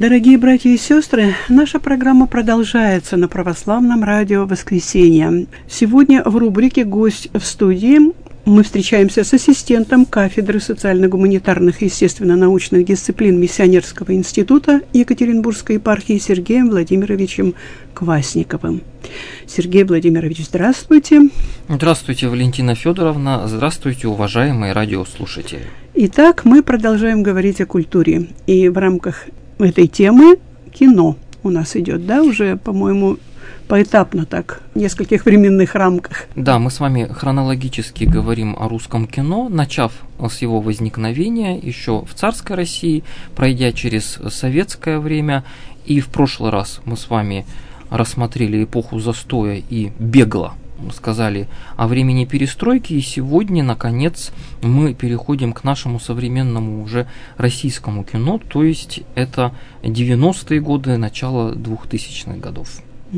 Дорогие братья и сестры, наша программа продолжается на Православном радио «Воскресенье». Сегодня в рубрике «Гость в студии» мы встречаемся с ассистентом кафедры социально-гуманитарных и естественно-научных дисциплин Миссионерского института Екатеринбургской епархии Сергеем Владимировичем Квасниковым. Сергей Владимирович, здравствуйте. Здравствуйте, Валентина Федоровна. Здравствуйте, уважаемые радиослушатели. Итак, мы продолжаем говорить о культуре. И в рамках этой темы кино у нас идет, да, уже, по-моему, поэтапно так, в нескольких временных рамках. Да, мы с вами хронологически говорим о русском кино, начав с его возникновения еще в царской России, пройдя через советское время. И в прошлый раз мы с вами рассмотрели эпоху застоя и бегло сказали о времени перестройки, и сегодня, наконец, мы переходим к нашему современному уже российскому кино, то есть это 90-е годы, начало 2000-х годов.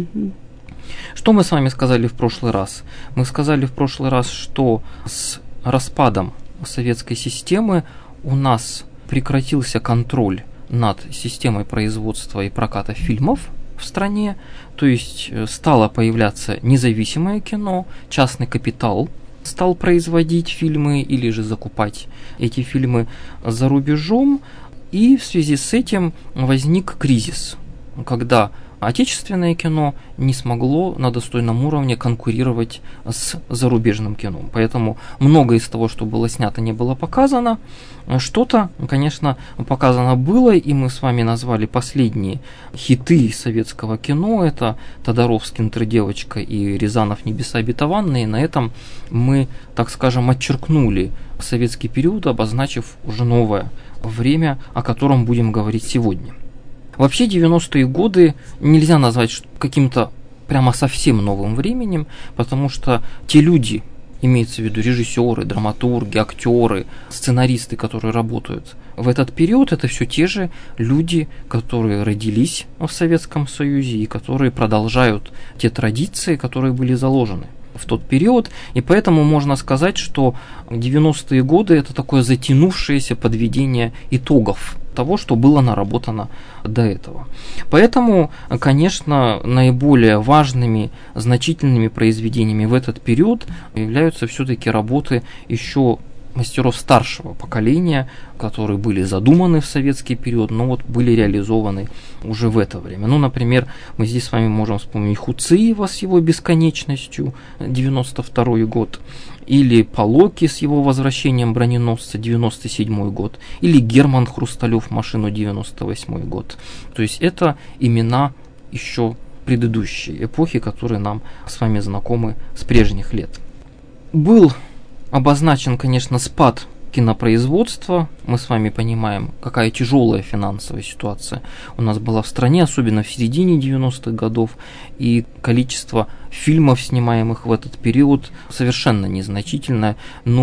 Что мы с вами сказали в прошлый раз? Мы сказали в прошлый раз, что с распадом советской системы у нас прекратился контроль над системой производства и проката фильмов в стране, то есть стало появляться независимое кино, частный капитал стал производить фильмы или же закупать эти фильмы за рубежом, и в связи с этим возник кризис, когда отечественное кино не смогло на достойном уровне конкурировать с зарубежным кино. Поэтому многое из того, что было снято, не было показано. Что-то, конечно, показано было, и мы с вами назвали последние хиты советского кино. Это Тодоровский «Интердевочка» и Рязанов «Небеса обетованные». На этом мы, так скажем, отчеркнули советский период, обозначив уже новое время, о котором будем говорить сегодня. Вообще 90-е годы нельзя назвать каким-то прямо совсем новым временем, потому что те люди, имеется в виду режиссеры, драматурги, актеры, сценаристы, которые работают в этот период, это все те же люди, которые родились в Советском Союзе и которые продолжают те традиции, которые были заложены в тот период, и поэтому можно сказать, что 90-е годы это такое затянувшееся подведение итогов того, что было наработано до этого. Поэтому, конечно, наиболее важными, значительными произведениями в этот период являются все-таки работы еще мастеров старшего поколения, которые были задуманы в советский период, но вот были реализованы уже в это время. Ну, например, мы здесь с вами можем вспомнить Хуциева с его «Бесконечностью», 92 год, или Полоки с его «Возвращением броненосца», 97 год, или Герман Хрусталев «Машину», 98 год. То есть это имена еще предыдущей эпохи, которые нам с вами знакомы с прежних лет. Был обозначен, конечно, спад кинопроизводства. Мы с вами понимаем, какая тяжелая финансовая ситуация у нас была в стране, особенно в середине 90-х годов, и количество фильмов, снимаемых в этот период, совершенно незначительное.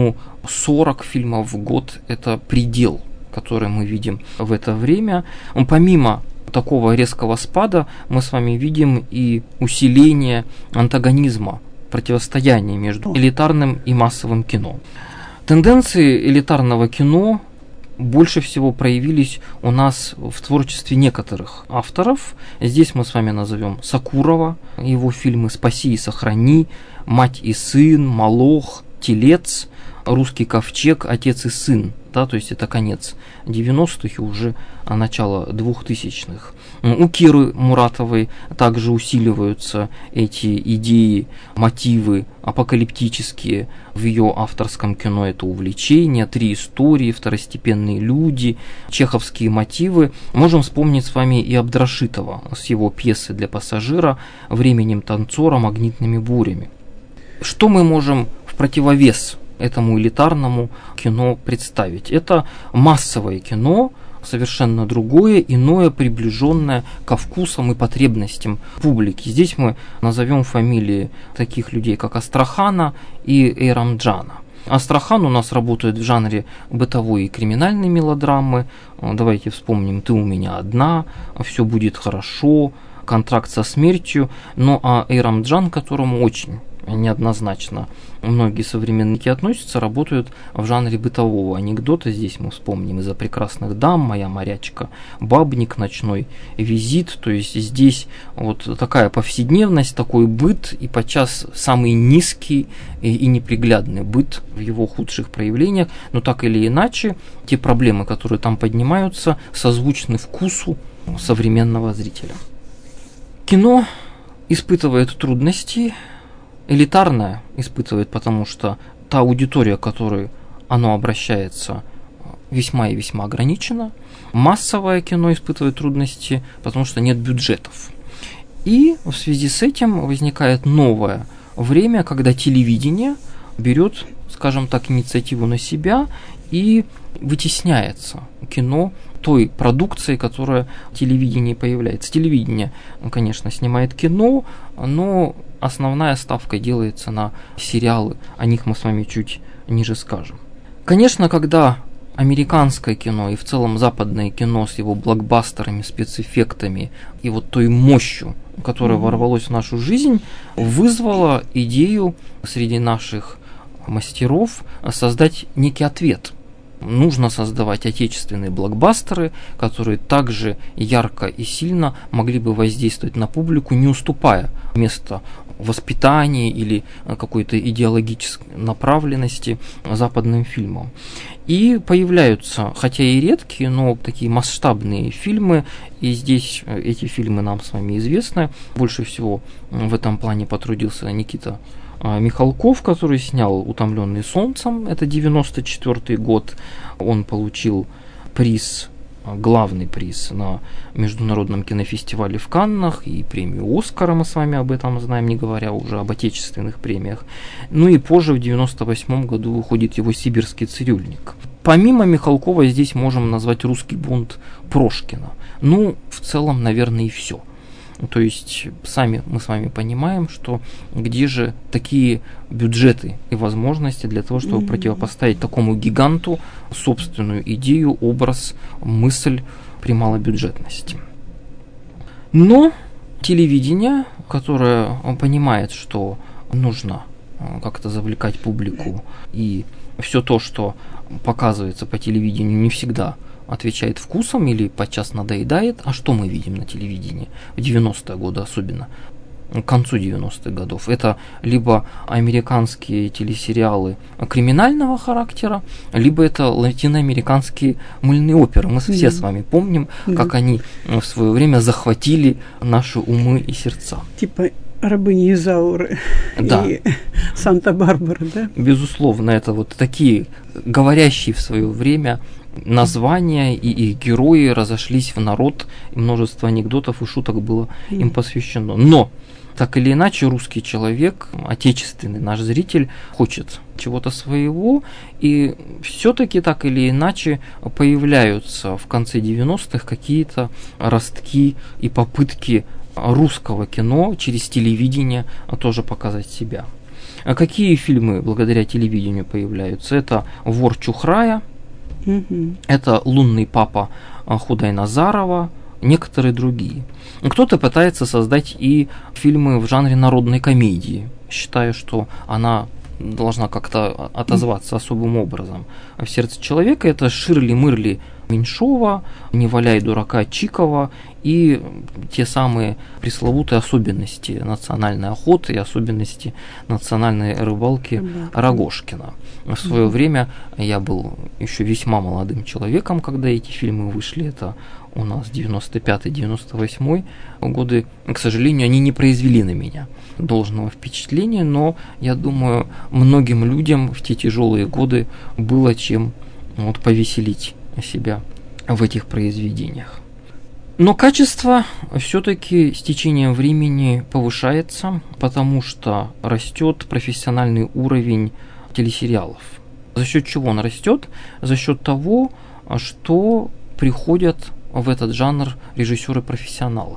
40 фильмов в год – это предел, который мы видим в это время. Помимо такого резкого спада мы с вами видим и усиление антагонизма, противостояние между элитарным и массовым кино. Тенденции элитарного кино больше всего проявились у нас в творчестве некоторых авторов. Здесь мы с вами назовем Сокурова, его фильмы «Спаси и сохрани», «Мать и сын», «Молох», «Телец», «Русский ковчег», «Отец и сын». Да, то есть это конец 90-х и уже начало 2000-х. У Киры Муратовой также усиливаются эти идеи, мотивы апокалиптические в ее авторском кино. Это увлечение, 3 истории, второстепенные люди, чеховские мотивы. Можем вспомнить с вами и Абдрашитова с его пьесы для пассажира «Временем танцора, магнитными бурями». Что мы можем в противовес этому элитарному кино представить? Это массовое кино, совершенно другое, иное, приближенное ко вкусам и потребностям публики. Здесь мы назовем фамилии таких людей, как Астрахана и Эйрамджана. Астрахан у нас работает в жанре бытовой и криминальной мелодрамы. Давайте вспомним «Ты у меня одна», «Все будет хорошо», «Контракт со смертью». Ну а Эйрамджан, которому очень неоднозначно многие современники относятся, работают в жанре бытового анекдота. Здесь мы вспомним «Из-за прекрасных дам», «Моя морячка», «Бабник», «Ночной визит». То есть здесь вот такая повседневность, такой быт, и подчас самый низкий и неприглядный быт в его худших проявлениях. Но так или иначе, те проблемы, которые там поднимаются, созвучны вкусу современного зрителя. Кино испытывает трудности, элитарное испытывает, потому что та аудитория, к которой оно обращается, весьма и весьма ограничена. Массовое кино испытывает трудности, потому что нет бюджетов. И в связи с этим возникает новое время, когда телевидение берет, скажем так, инициативу на себя и вытесняется кино той продукции, которая в телевидении появляется. Телевидение, конечно, снимает кино, но основная ставка делается на сериалы. О них мы с вами чуть ниже скажем. Конечно, когда американское кино и в целом западное кино с его блокбастерами, спецэффектами и вот той мощью, которая ворвалась в нашу жизнь, вызвало идею среди наших мастеров создать некий ответ. Нужно создавать отечественные блокбастеры, которые также ярко и сильно могли бы воздействовать на публику, не уступая место воспитания или какой-то идеологической направленности западным фильмам. И появляются, хотя и редкие, но такие масштабные фильмы, и здесь эти фильмы нам с вами известны. Больше всего в этом плане потрудился Никита Михалков, который снял «Утомленный солнцем», это 1994 год. Он получил приз, главный приз на международном кинофестивале в Каннах и премию «Оскара», мы с вами об этом знаем, не говоря уже об отечественных премиях. Ну и позже, в 1998 году, выходит его «Сибирский цирюльник». Помимо Михалкова здесь можем назвать «Русский бунт» Прошкина. Ну, в целом, наверное, и все. То есть мы с вами понимаем, что где же такие бюджеты и возможности для того, чтобы противопоставить такому гиганту собственную идею, образ, мысль при малобюджетности. Но телевидение, которое понимает, что нужно как-то завлекать публику, и все то, что показывается по телевидению, не всегда отвечает вкусом или подчас надоедает. А что мы видим на телевидении в 90-е годы особенно, к концу 90-х годов? Это либо американские телесериалы криминального характера, либо это латиноамериканские мыльные оперы. Мы все с вами помним, как они в свое время захватили наши умы и сердца. Типа «Рабыни Изауры» и «Санта-Барбара», да? Безусловно, это вот такие говорящие в свое время названия, и их герои разошлись в народ, и множество анекдотов и шуток было им посвящено. Но, так или иначе, русский человек, отечественный наш зритель, хочет чего-то своего, и все-таки так или иначе появляются в конце 90-х какие-то ростки и попытки русского кино через телевидение тоже показать себя. А какие фильмы благодаря телевидению появляются? Это «Вор Чухрая», это «Лунный папа» Худайназарова, некоторые другие. Кто-то пытается создать и фильмы в жанре народной комедии, считая, что она должна как-то отозваться особым образом в сердце человека. Это «Ширли-мырли» Меньшова, «Не валяй дурака» Чикова и те самые пресловутые особенности национальной охоты и особенности национальной рыбалки Рогожкина. В свое время я был еще весьма молодым человеком, когда эти фильмы вышли. Это у нас 95-98 годы. К сожалению, они не произвели на меня должного впечатления, но я думаю, многим людям в те тяжелые годы было чем повеселить себя в этих произведениях. Но качество все-таки с течением времени повышается, потому что растет профессиональный уровень телесериалов. За счет чего он растет? За счет того, что приходят в этот жанр режиссеры-профессионалы.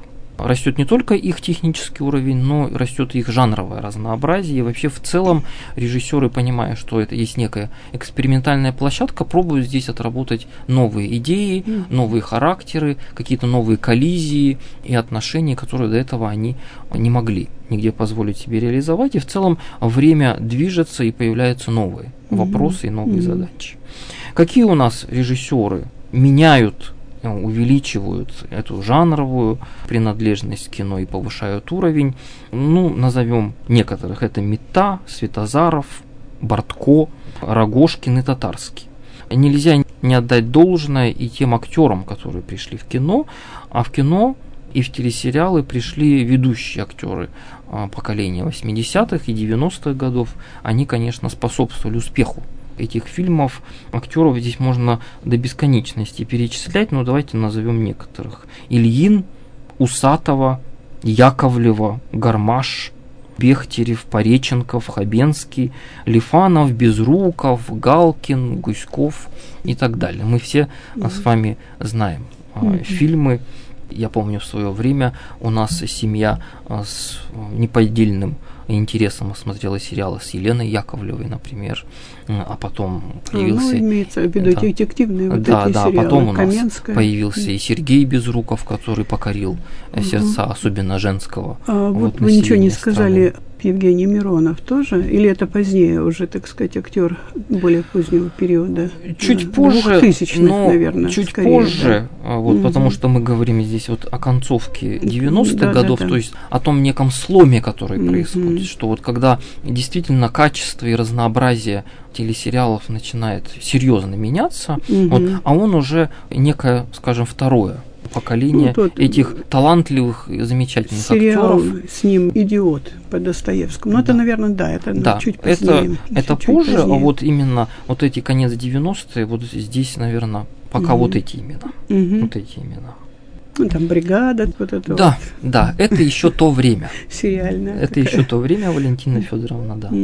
растет не только их технический уровень, но растет их жанровое разнообразие. И вообще в целом режиссеры, понимая, что это есть некая экспериментальная площадка, пробуют здесь отработать новые идеи, новые характеры, какие-то новые коллизии и отношения, которые до этого они не могли нигде позволить себе реализовать. И в целом время движется, и появляются новые вопросы и новые задачи. Какие у нас режиссеры меняют, увеличивают эту жанровую принадлежность кино и повышают уровень? Ну, назовем некоторых. Это Митта, Светозаров, Бортко, Рогожкин и Татарский. Нельзя не отдать должное и тем актерам, которые пришли в кино, а в кино и в телесериалы пришли ведущие актеры поколения 80-х и 90-х годов. Они, конечно, способствовали успеху этих фильмов. Актеров здесь можно до бесконечности перечислять, но давайте назовем некоторых. Ильин, Усатова, Яковлева, Гармаш, Бехтерев, Пореченков, Хабенский, Лифанов, Безруков, Галкин, Гуськов и так далее. Мы все с вами знаем фильмы. Я помню, в свое время у нас семья с неподдельным интересом смотрела сериалы с Еленой Яковлевой, например, а потом появился... имеется в виду детективные вот да, эти сериалы. Потом у нас Каменская. Появился и Сергей Безруков, который покорил сердца, особенно женского. Вот вы ничего не сказали, Евгений Миронов тоже? Или это позднее уже, так сказать, актер более позднего периода? Чуть позже, 2000-х, наверное. Чуть скорее, позже, да? Потому что мы говорим здесь вот о концовке 90-х годов, то есть о том неком сломе, который происходит, что вот когда действительно качество и разнообразие телесериалов начинает серьезно меняться, а он уже некое, скажем, второе поколение этих талантливых и замечательных сериал актеров. С ним «Идиот» по Достоевскому. Это, наверное, это чуть позднее. Это позже, а вот именно вот эти конец 90-е, вот здесь, наверное, пока вот эти имена. Вот эти имена. Ну, там «Бригада», вот это да, вот. Да, это еще то время. Сериальное. Это еще то время, Валентина Федоровна, да.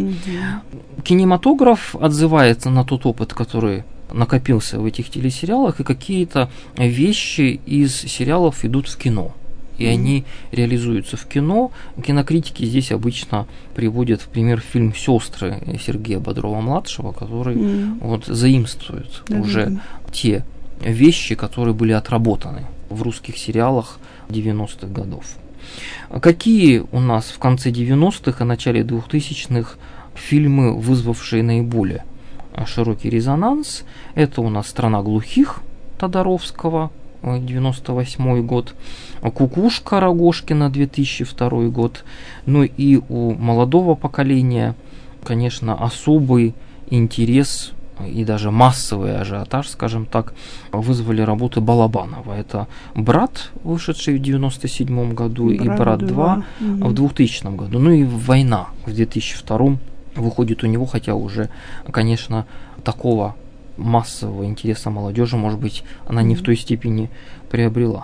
Кинематограф отзывается на тот опыт, который накопился в этих телесериалах, и какие-то вещи из сериалов идут в кино. И они реализуются в кино. Кинокритики здесь обычно приводят в пример фильм «Сестры» Сергея Бодрова-младшего, который вот заимствует уже те вещи, которые были отработаны в русских сериалах 90-х годов. Какие у нас в конце 90-х и начале 2000-х фильмы, вызвавшие наиболее широкий резонанс? Это у нас «Страна глухих» Тодоровского, 98 год, «Кукушка» Рогожкина, 2002 год. Ну и у молодого поколения, конечно, особый интерес и даже массовый ажиотаж, скажем так, вызвали работы Балабанова. Это «Брат», вышедший в 1997 году, и «Брат 2» в 2000 году. Ну и «Война» в 2002 выходит у него, хотя уже, конечно, такого массового интереса молодежи, может быть, она не в той степени приобрела.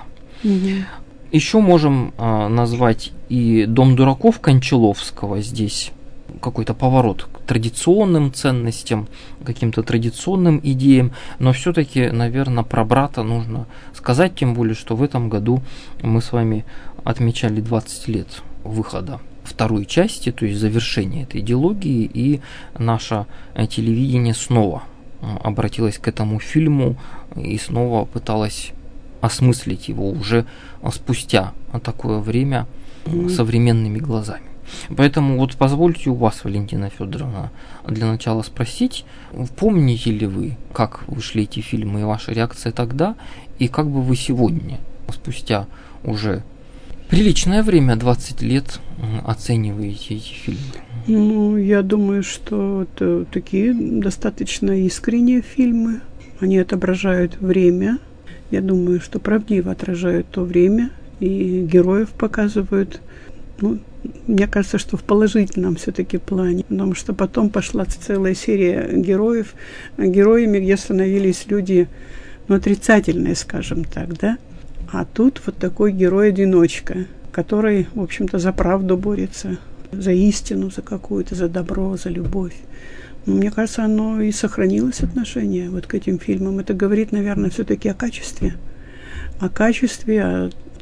Еще можем назвать и «Дом дураков» Кончаловского. Здесь какой-то поворот к традиционным ценностям, каким-то традиционным идеям, но все-таки, наверное, про «Брата» нужно сказать, тем более, что в этом году мы с вами отмечали 20 лет выхода второй части, то есть завершения этой дилогии, и наше телевидение снова обратилось к этому фильму и снова пыталось осмыслить его уже спустя такое время современными глазами. Поэтому вот позвольте у вас, Валентина Федоровна, для начала спросить, помните ли вы, как вышли эти фильмы и ваша реакция тогда, и как бы вы сегодня, спустя уже приличное время, 20 лет, оцениваете эти фильмы? Ну, я думаю, что это такие достаточно искренние фильмы. Они отображают время. Я думаю, что правдиво отражают то время. И героев показывают, ну, мне кажется, что в положительном все-таки плане. Потому что потом пошла целая серия героев, героями, где становились люди, ну, отрицательные, скажем так, да. А тут вот такой герой-одиночка, который, в общем-то, за правду борется, за истину, за какую-то, за добро, за любовь. Но мне кажется, оно и сохранилось отношение вот к этим фильмам. Это говорит, наверное, все-таки о качестве, о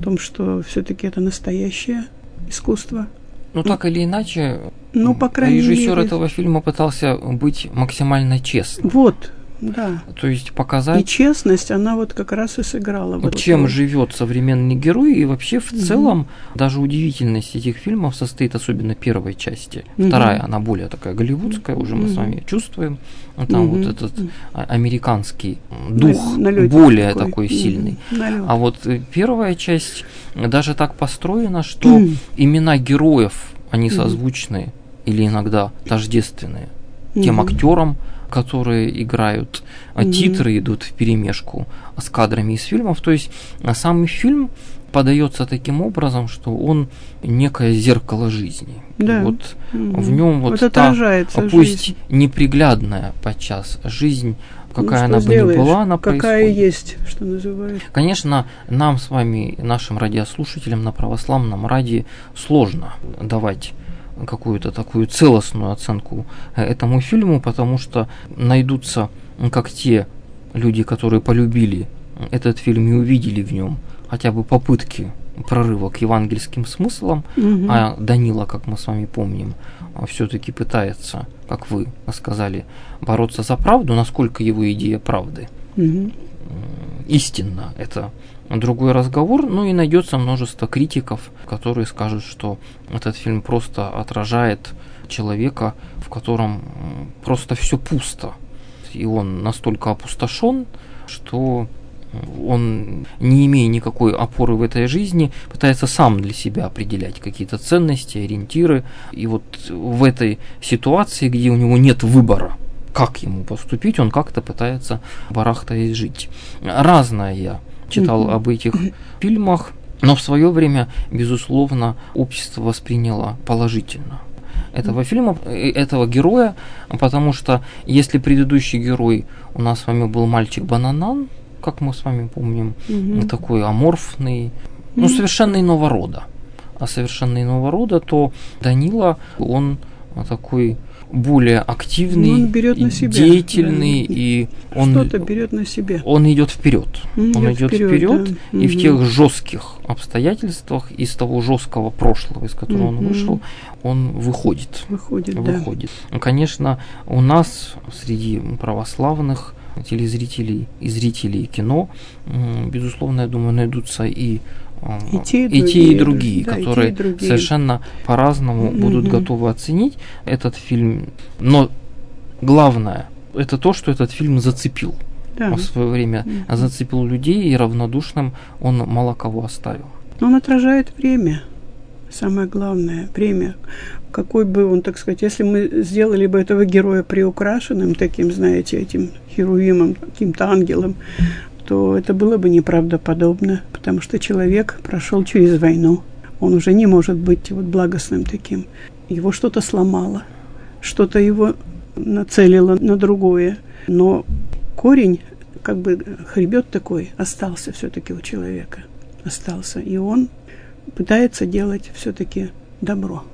том, что все-таки это настоящее искусство. Ну, так или иначе, по крайней режиссер мере, этого фильма пытался быть максимально честным. Вот, да. То есть показать... И честность, она вот как раз и сыграла. Чем живет современный герой, и вообще в целом даже удивительность этих фильмов состоит, особенно первой части. Вторая, она более такая голливудская, уже мы с вами чувствуем. Там вот этот американский дух более такой сильный. А вот первая часть даже так построена, что имена героев, они созвучны или иногда тождественные тем актерам, которые играют, титры идут вперемешку с кадрами из фильмов. То есть сам фильм подается таким образом, что он некое зеркало жизни. Да. Вот в нем вот отражается пусть жизнь. Неприглядная подчас жизнь, какая она бы сделаешь? ни была, она какая происходит. есть, что называется. Конечно, нам с вами, нашим радиослушателям на православном радио сложно давать какую-то такую целостную оценку этому фильму, потому что найдутся как те люди, которые полюбили этот фильм и увидели в нем хотя бы попытки прорыва к евангельским смыслам, а Данила, как мы с вами помним, все-таки пытается, как вы сказали, бороться за правду, насколько его идея правды истинна, это другой разговор, ну и найдется множество критиков, которые скажут, что этот фильм просто отражает человека, в котором просто все пусто, и он настолько опустошен, что он, не имея никакой опоры в этой жизни, пытается сам для себя определять какие-то ценности, ориентиры, и вот в этой ситуации, где у него нет выбора, как ему поступить, он как-то пытается барахтаясь жить. Разное я читал об этих фильмах, но в свое время, безусловно, общество восприняло положительно этого фильма, этого героя, потому что если предыдущий герой у нас с вами был мальчик Бананан, как мы с вами помним, такой аморфный, совершенно иного рода. А совершенно иного рода, то Данила, он такой более активный, он берет на себя, деятельный, да. И он что-то берет на себя. Он идет вперед. Он идет вперед, да. И в тех жестких обстоятельствах, из того жесткого прошлого, из которого он вышел, он выходит. Да. Конечно, у нас среди православных телезрителей и зрителей кино, безусловно, я думаю, найдутся и те, и другие, да, которые совершенно по-разному будут готовы оценить этот фильм. Но главное, это то, что этот фильм зацепил. В свое время зацепил людей, и равнодушным он мало кого оставил. Он отражает время. Самое главное, время. Какой бы он, так сказать, если мы сделали бы этого героя приукрашенным, таким, знаете, этим херувимом, каким-то ангелом, то это было бы неправдоподобно, потому что человек прошел через войну. Он уже не может быть вот благостным таким. Его что-то сломало, что-то его нацелило на другое. Но корень, как бы хребет такой, остался все-таки у человека. Остался. И он пытается делать все-таки добро.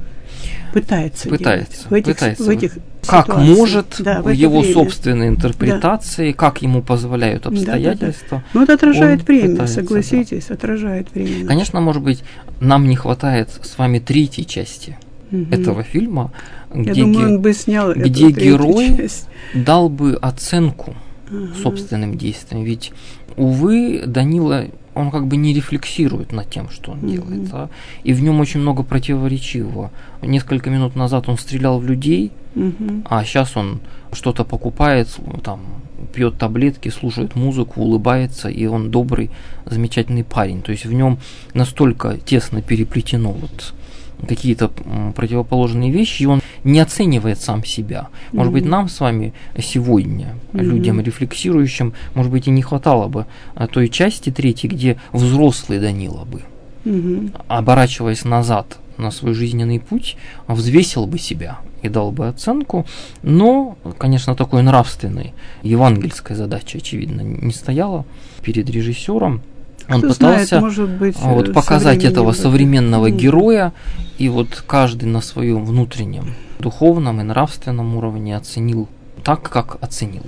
Пытается делать. В этих как ситуациях. может, да, в его время. Собственной интерпретации, да. Как ему позволяют обстоятельства. Да. Но это отражает время, согласитесь, отражает время. Конечно, может быть, нам не хватает с вами третьей части этого фильма, где он бы снял где герой дал бы оценку собственным действиям. Ведь, увы, Данила, он как бы не рефлексирует над тем, что он делает. И в нем очень много противоречивого. Несколько минут назад он стрелял в людей, а сейчас он что-то покупает, там, пьет таблетки, слушает музыку, улыбается, и он добрый, замечательный парень. То есть в нем настолько тесно переплетено вот какие-то противоположные вещи, и он не оценивает сам себя. Может быть, нам с вами сегодня, людям рефлексирующим, может быть, и не хватало бы той части третьей, где взрослый Данила бы, оборачиваясь назад на свой жизненный путь, взвесил бы себя и дал бы оценку, но, конечно, такой нравственной, евангельской задачи, очевидно, не стояла перед режиссером. Он пытался показать этого современного героя, и вот каждый на своем внутреннем духовном и нравственном уровне оценил так, как оценил его.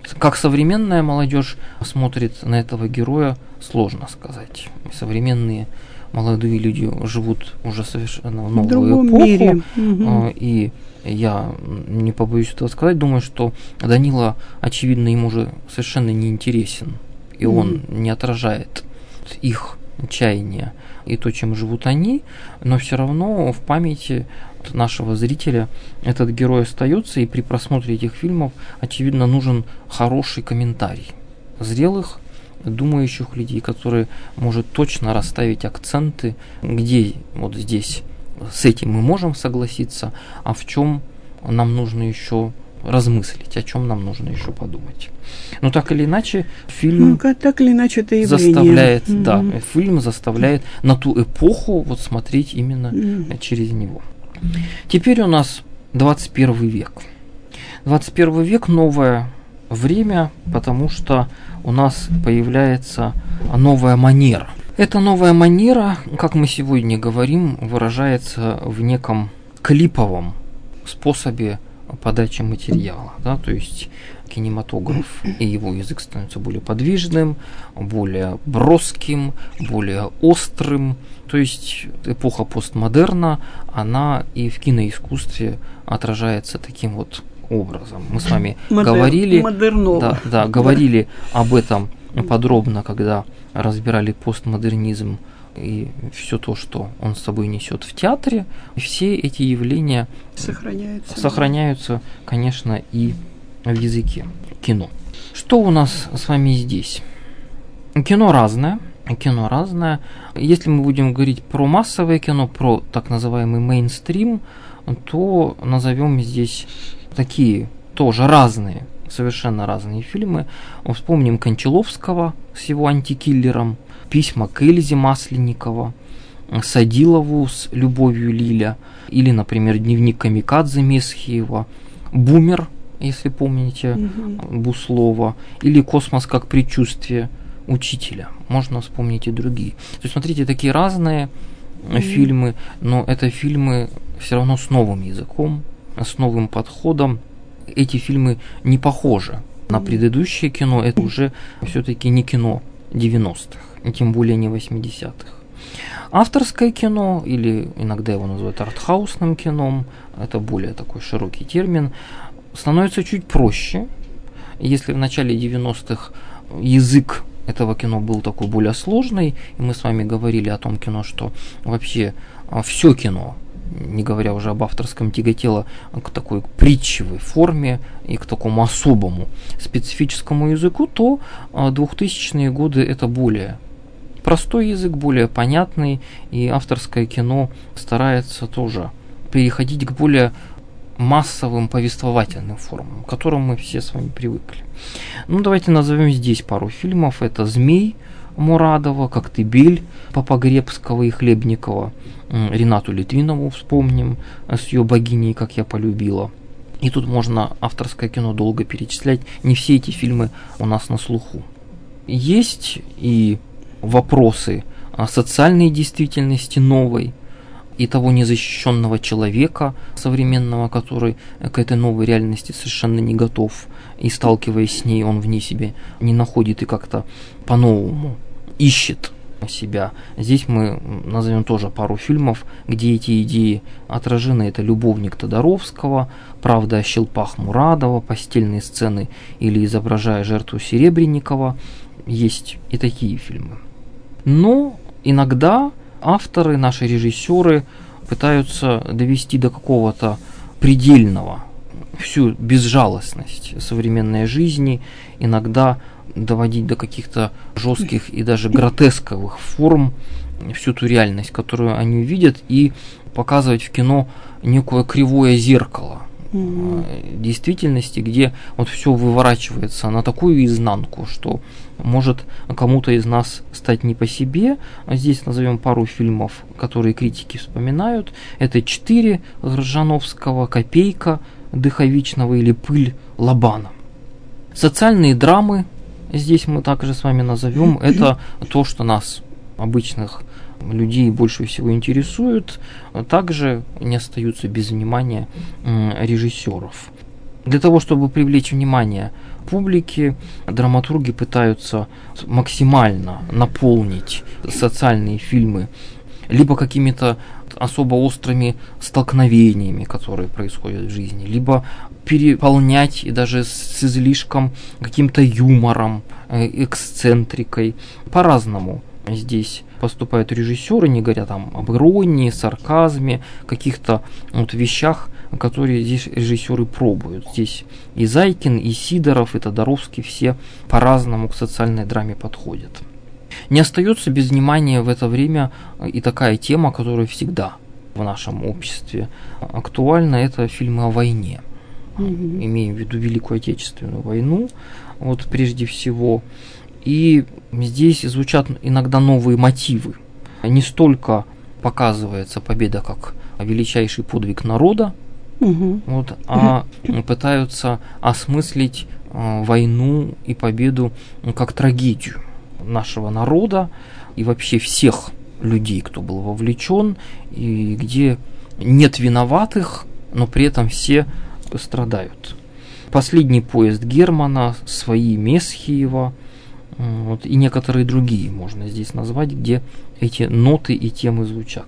как современная молодежь смотрит на этого героя, сложно сказать. Современные молодые люди живут уже совершенно в новую эпоху. Мире. И я не побоюсь этого сказать, думаю, что Данила, очевидно, ему уже совершенно не интересен. И он не отражает их чаяния и то, чем живут они, но все равно в памяти нашего зрителя этот герой остается, и при просмотре этих фильмов, очевидно, нужен хороший комментарий зрелых, думающих людей, которые может точно расставить акценты, где вот здесь с этим мы можем согласиться, а в чем нам нужно еще размыслить, о чем нам нужно еще подумать. Но так или иначе, фильм так или иначе это заставляет, фильм заставляет на ту эпоху вот смотреть именно через него. Теперь у нас 21 век. 21 век – новое время, потому что у нас появляется новая манера. Эта новая манера, как мы сегодня говорим, выражается в неком клиповом способе подачи материала. Да? То есть кинематограф и его язык становится более подвижным, более броским, более острым. То есть эпоха постмодерна, она и в киноискусстве отражается таким вот образом. Мы с вами говорили об этом подробно, когда разбирали постмодернизм и все то, что он с собой несет в театре. И все эти явления сохраняются, конечно, и в языке кино. Что у нас с вами здесь? Кино разное. Если мы будем говорить про массовое кино, про так называемый мейнстрим, то назовем здесь такие тоже разные, совершенно разные фильмы. Вспомним Кончаловского с его антикиллером, «Письма к Эльзе» Масленникова, Садилову с «Любовью Лиля», или, например, «Дневник камикадзе» Месхиева, «Бумер», если помните, Буслова, или «Космос как предчувствие» Учителя. Можно вспомнить и другие. То есть, смотрите, такие разные фильмы, но это фильмы все равно с новым языком, с новым подходом. Эти фильмы не похожи на предыдущее кино, это уже все-таки не кино 90-х, и тем более не 80-х. Авторское кино, или иногда его называют артхаусным кином, это более такой широкий термин, становится чуть проще. Если в начале 90-х язык этого кино был такой более сложный, и мы с вами говорили о том кино, что вообще все кино, не говоря уже об авторском, тяготело к такой притчевой форме и к такому особому специфическому языку, то 2000-е годы это более простой язык, более понятный, и авторское кино старается тоже переходить к более массовым повествовательным формам, к которым мы все с вами привыкли. Ну, давайте назовем здесь пару фильмов. Это «Змей» Мурадова, «Коктебель» Попогребского и Хлебникова, Ренату Литвинову вспомним с ее «Богиней, как я полюбила». И тут можно авторское кино долго перечислять. Не все эти фильмы у нас на слуху. Есть и вопросы о социальной действительности новой, и того незащищенного человека современного, который к этой новой реальности совершенно не готов, и сталкиваясь с ней, он в ней себя не находит и как-то по-новому ищет себя. Здесь мы назовем тоже пару фильмов, где эти идеи отражены. Это «Любовник» Тодоровского, «Правда о щелпах» Мурадова, «Постельные сцены» или «Изображая жертву» Серебренникова. Есть и такие фильмы. Но иногда авторы, наши режиссеры пытаются довести до какого-то предельного всю безжалостность современной жизни, иногда доводить до каких-то жестких и даже гротесковых форм всю ту реальность, которую они видят, и показывать в кино некое кривое зеркало действительности, где вот все выворачивается на такую изнанку, что может кому-то из нас стать не по себе. Здесь назовем пару фильмов, которые критики вспоминают. Это «4» Гржановского, «Копейка» Дыховичного или «Пыль» Лобана. Социальные драмы здесь мы также с вами назовем. Это то, что нас, обычных людей, больше всего интересует. Также не остаются без внимания режиссеров. Для того, чтобы привлечь внимание публики драматурги пытаются максимально наполнить социальные фильмы либо какими-то особо острыми столкновениями, которые происходят в жизни, либо переполнять и даже с излишком каким-то юмором, эксцентрикой. По-разному здесь поступают режиссеры, не говоря там об иронии, сарказме, каких-то вещах, которые здесь режиссеры пробуют. Здесь и Зайкин, и Сидоров, и Тодоровский все по-разному к социальной драме подходят. Не остается без внимания в это время и такая тема, которая всегда в нашем обществе актуальна, это фильмы о войне. Имеем в виду Великую Отечественную войну, прежде всего. И здесь звучат иногда новые мотивы. Не столько показывается победа как величайший подвиг народа, а пытаются осмыслить войну и победу как трагедию нашего народа и вообще всех людей, кто был вовлечен, и где нет виноватых, но при этом все страдают. Последний поезд Германа, свои Месхиева, и некоторые другие можно здесь назвать, где эти ноты и темы звучат.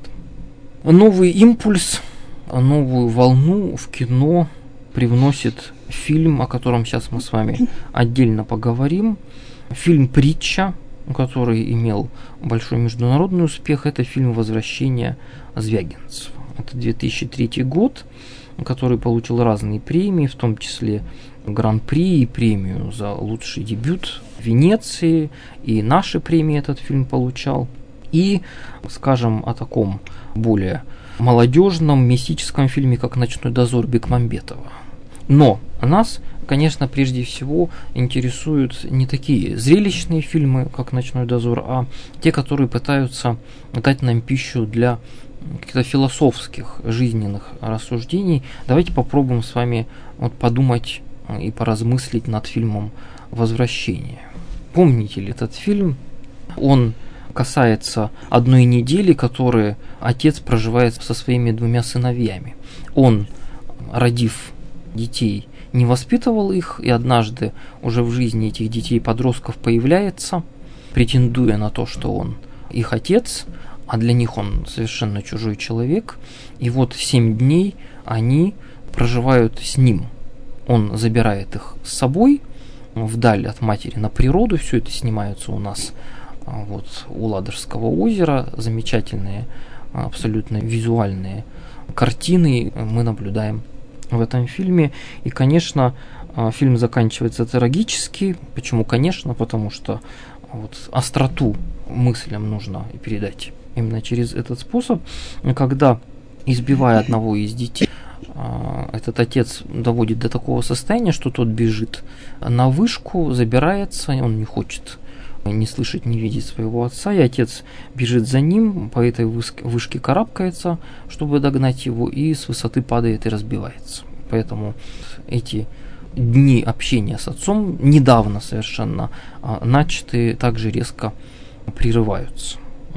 Новый импульс, новую волну в кино привносит фильм, о котором сейчас мы с вами отдельно поговорим. Фильм «Притча», который имел большой международный успех, это фильм «Возвращение Звягинцева». Это 2003 год, который получил разные премии, в том числе Гран-при и премию за лучший дебют в Венеции, и наши премии этот фильм получал. И, скажем, о таком более молодежном, мистическом фильме, как «Ночной дозор» Бекмамбетова. Но нас, конечно, прежде всего интересуют не такие зрелищные фильмы, как «Ночной дозор», а те, которые пытаются дать нам пищу для каких-то философских, жизненных рассуждений. Давайте попробуем с вами подумать и поразмыслить над фильмом «Возвращение». Помните ли этот фильм? Он касается одной недели, которую отец проживает со своими двумя сыновьями. Он, родив детей, не воспитывал их, и однажды уже в жизни этих детей-подростков появляется, претендуя на то, что он их отец, а для них он совершенно чужой человек. И 7 дней они проживают с ним. Он забирает их с собой вдаль от матери на природу. Все это снимается у нас у Ладожского озера. Замечательные, абсолютно визуальные картины мы наблюдаем в этом фильме. И, конечно, фильм заканчивается трагически. Почему? Конечно, потому что остроту мыслям нужно передать именно через этот способ, когда, избивая одного из детей, этот отец доводит до такого состояния, что тот бежит на вышку, забирается, он не хочет не слышать, не видеть своего отца, и отец бежит за ним, по этой вышке карабкается, чтобы догнать его, и с высоты падает и разбивается. Поэтому эти дни общения с отцом, недавно совершенно начатые, также резко прерываются,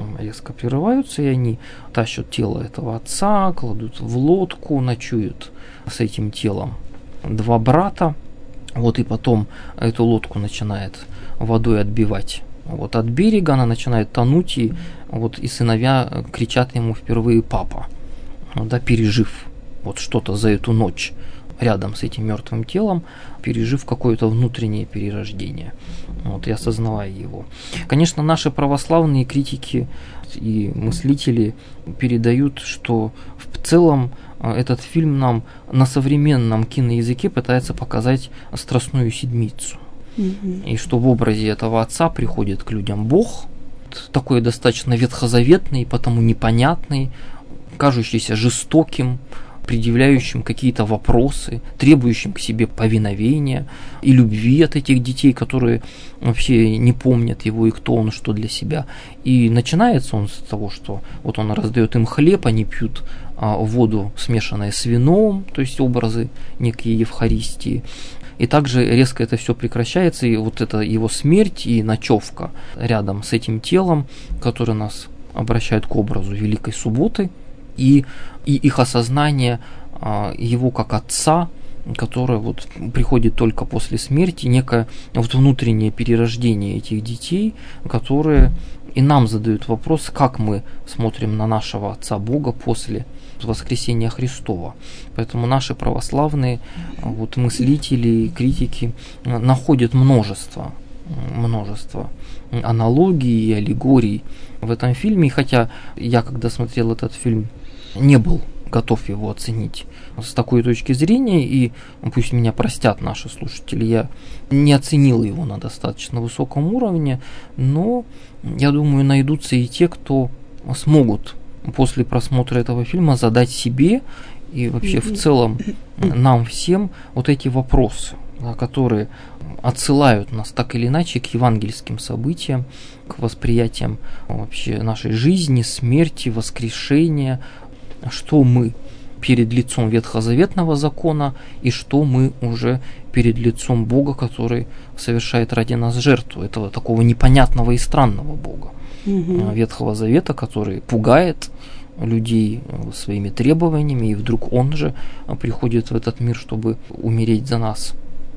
и они тащат тело этого отца, кладут в лодку, ночуют с этим телом 2 брата, и потом эту лодку начинает водой отбивать от берега, она начинает тонуть, и сыновья кричат ему впервые «папа», пережив что-то за эту ночь рядом с этим мертвым телом, пережив какое-то внутреннее перерождение, и осознавая его. Конечно, наши православные критики и мыслители передают, что в целом этот фильм нам на современном киноязыке пытается показать Страстную Седмицу. И что в образе этого отца приходит к людям Бог, такой достаточно ветхозаветный, потому непонятный, кажущийся жестоким, предъявляющим какие-то вопросы, требующим к себе повиновения и любви от этих детей, которые вообще не помнят его и кто он, что для себя. И начинается он с того, что он раздает им хлеб, они пьют воду, смешанную с вином, то есть образы некие Евхаристии. И также резко это все прекращается, и это его смерть и ночевка рядом с этим телом, который нас обращает к образу Великой Субботы, и их осознание его как отца, которое вот приходит только после смерти, некое вот внутреннее перерождение этих детей, которые и нам задают вопрос, как мы смотрим на нашего Отца Бога после воскресения Христова. Поэтому наши православные вот мыслители, критики находят множество аналогий и аллегорий в этом фильме. И хотя я, когда смотрел этот фильм, не был готов его оценить с такой точки зрения, и пусть меня простят наши слушатели, я не оценил его на достаточно высоком уровне, но я думаю, найдутся и те, кто смогут после просмотра этого фильма задать себе и вообще в целом нам всем вот эти вопросы, которые отсылают нас так или иначе к евангельским событиям, к восприятиям вообще нашей жизни, смерти, воскрешения, что мы перед лицом ветхозаветного закона и что мы уже перед лицом Бога, который совершает ради нас жертву, этого такого непонятного и странного Бога. Ветхого Завета, который пугает людей своими требованиями, и вдруг Он же приходит в этот мир, чтобы умереть за нас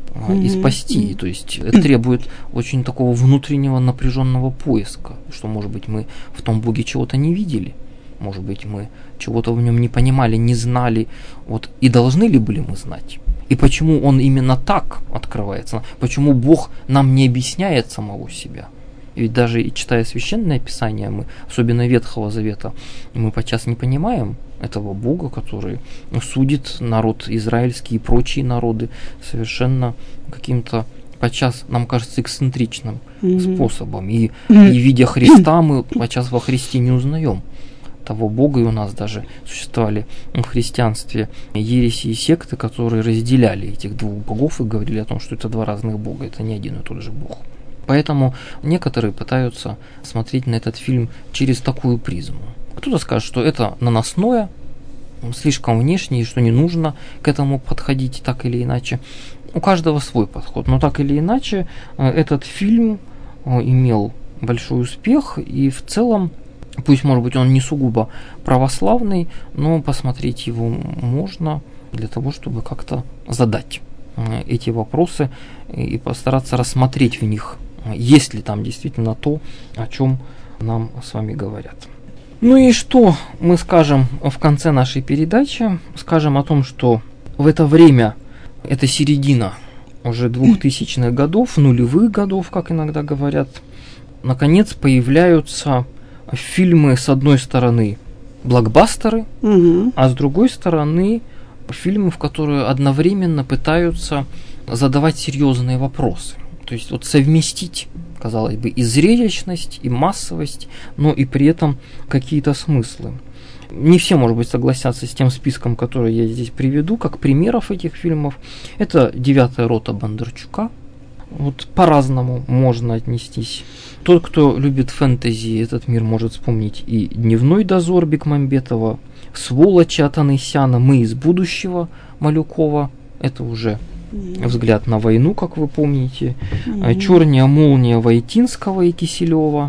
и спасти. То есть это требует очень такого внутреннего напряженного поиска, что, может быть, мы в том Боге чего-то не видели, может быть, мы чего-то в нем не понимали, не знали, вот, и должны ли были мы знать? И почему Он именно так открывается? Почему Бог нам не объясняет самого себя? Ведь даже читая Священное Писание, мы, особенно Ветхого Завета, мы подчас не понимаем этого Бога, который судит народ израильский и прочие народы совершенно каким-то, подчас, нам кажется, эксцентричным способом. И видя Христа, мы подчас во Христе не узнаем того Бога, и у нас даже существовали в христианстве ереси и секты, которые разделяли этих двух богов и говорили о том, что это два разных Бога, это не один и тот же Бог. Поэтому некоторые пытаются смотреть на этот фильм через такую призму. Кто-то скажет, что это наносное, слишком внешнее, и что не нужно к этому подходить так или иначе. У каждого свой подход, но так или иначе этот фильм имел большой успех, и в целом, пусть, может быть, он не сугубо православный, но посмотреть его можно для того, чтобы как-то задать эти вопросы и постараться рассмотреть в них, есть ли там действительно то, о чем нам с вами говорят. Ну и что мы скажем в конце нашей передачи? Скажем о том, что в это время, это середина уже 2000-х годов, нулевых годов, как иногда говорят, наконец появляются фильмы, с одной стороны, блокбастеры, а с другой стороны, фильмы, в которые одновременно пытаются задавать серьезные вопросы. То есть вот совместить, казалось бы, и зрелищность, и массовость, но и при этом какие-то смыслы. Не все, может быть, согласятся с тем списком, который я здесь приведу, как примеров этих фильмов. Это «Девятая рота» Бондарчука. Вот по-разному можно отнестись. Тот, кто любит фэнтези, этот мир может вспомнить и «Дневной дозор» Бекмамбетова, «Сволочи» от Анысяна, «Мы из будущего» Малюкова. Это уже взгляд на войну, как вы помните. «Черная молния» Войтинского и Киселева.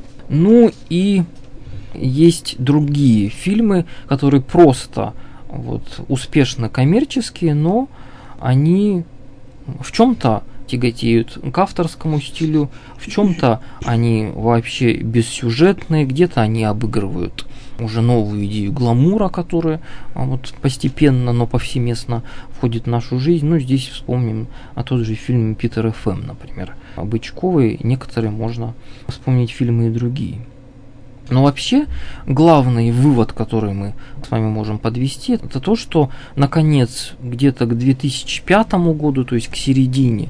Ну и есть другие фильмы, которые просто вот успешно коммерческие, но они в чем-то тяготеют к авторскому стилю, в чем-то они вообще бессюжетные, где-то они обыгрывают уже новую идею гламура, которая вот постепенно, но повсеместно входит в нашу жизнь. Ну, здесь вспомним тот же фильм «Питер Ф.М», например, Бычковой, некоторые можно вспомнить фильмы и другие. Но вообще главный вывод, который мы с вами можем подвести, это то, что наконец где-то к 2005 году, то есть к середине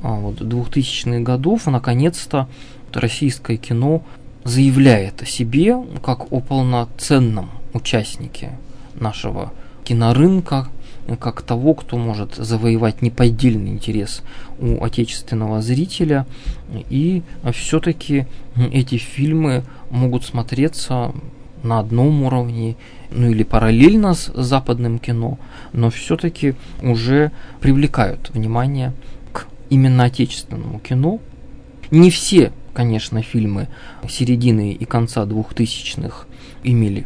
2000-х годов, наконец-то российское кино заявляет о себе как о полноценном участнике нашего кинорынка, как того, кто может завоевать неподдельный интерес у отечественного зрителя. И все-таки эти фильмы могут смотреться на одном уровне, ну или параллельно с западным кино, но все-таки уже привлекают внимание к именно отечественному кино. Не все, конечно, фильмы середины и конца 2000-х имели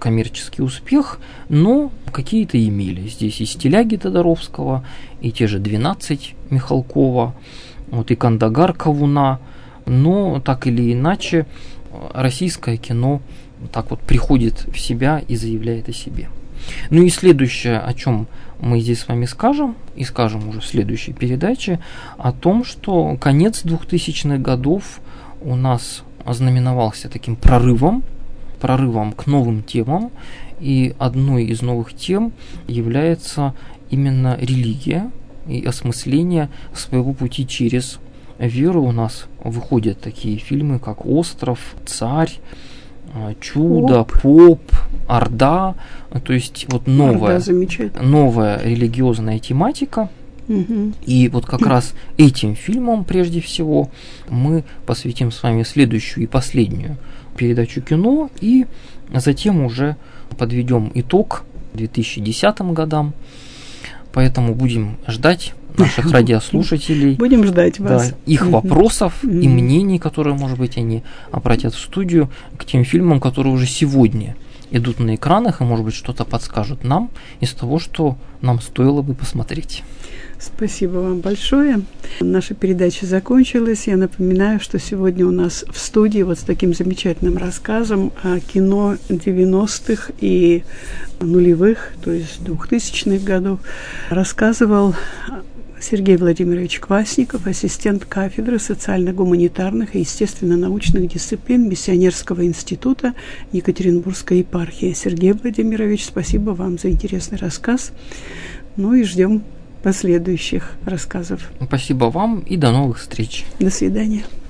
коммерческий успех, но какие-то имели. Здесь и «Стиляги» Тодоровского, и те же «12» Михалкова, вот и «Кандагар» Кавуна, но так или иначе российское кино так вот приходит в себя и заявляет о себе. Ну и следующее, о чем мы здесь с вами скажем, и скажем уже в следующей передаче, о том, что конец 2000-х годов у нас ознаменовался таким прорывом к новым темам, и одной из новых тем является именно религия и осмысление своего пути через веру. У нас выходят такие фильмы, как «Остров», «Царь», «Чудо», «Поп», «Орда», то есть вот новая религиозная тематика. И вот как раз этим фильмам, прежде всего, мы посвятим с вами следующую и последнюю передачу кино, и затем уже подведем итог 2010 годам. Поэтому будем ждать наших радиослушателей. Будем ждать вас. Да, их вопросов и мнений, которые, может быть, они обратят в студию к тем фильмам, которые уже сегодня идут на экранах, и, может быть, что-то подскажут нам из того, что нам стоило бы посмотреть. Спасибо вам большое. Наша передача закончилась. Я напоминаю, что сегодня у нас в студии вот с таким замечательным рассказом о кино 90-х и нулевых, то есть 2000-х годов, рассказывал Сергей Владимирович Квасников, ассистент кафедры социально-гуманитарных и естественно-научных дисциплин Миссионерского института Екатеринбургской епархии. Сергей Владимирович, спасибо вам за интересный рассказ. Ну и ждем последующих рассказов. Спасибо вам и до новых встреч. До свидания.